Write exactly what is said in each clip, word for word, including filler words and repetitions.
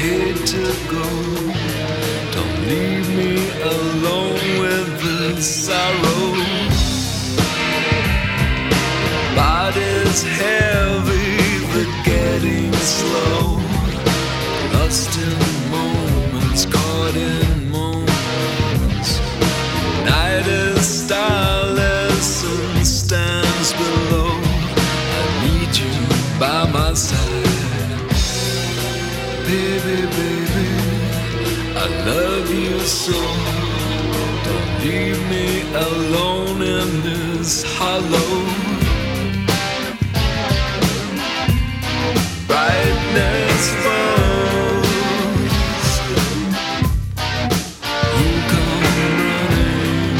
hate to go. Don't leave me alone with the sorrow. Body's heavy, forgetting slow. Lost in moments, caught in moments. Night is starless and stands below. I need you by my side. Baby, baby, I love you so. Don't leave me alone in this hollow. Brightness falls. Who come running?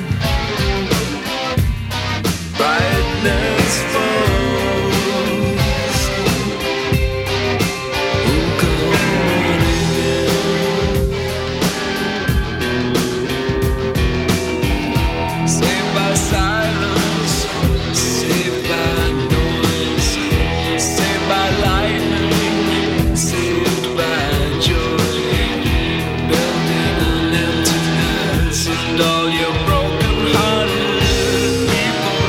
Brightness falls. Who come running? Saved by silence, saved by noise, saved by lightning, saved by joy. Building an emptiness and all your broken-hearted people.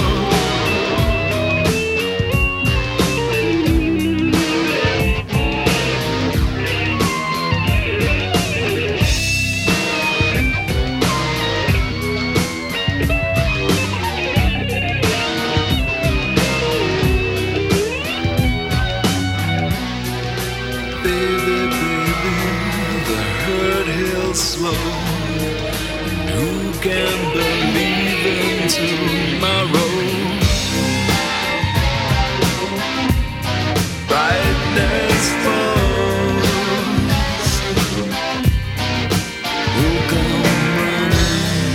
Baby, baby, the hurt heals slow. And who can believe in tomorrow? Brightness falls. Who come running?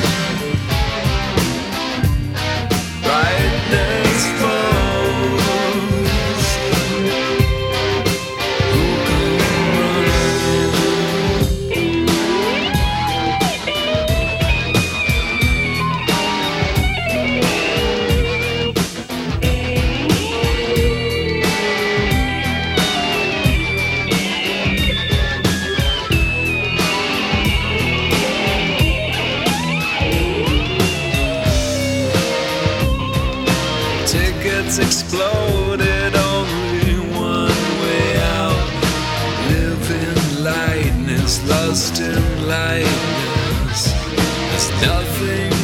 Brightness falls. Who come running? Tickets exploded, only one way out. Living lightness, lost in lightness. There's nothing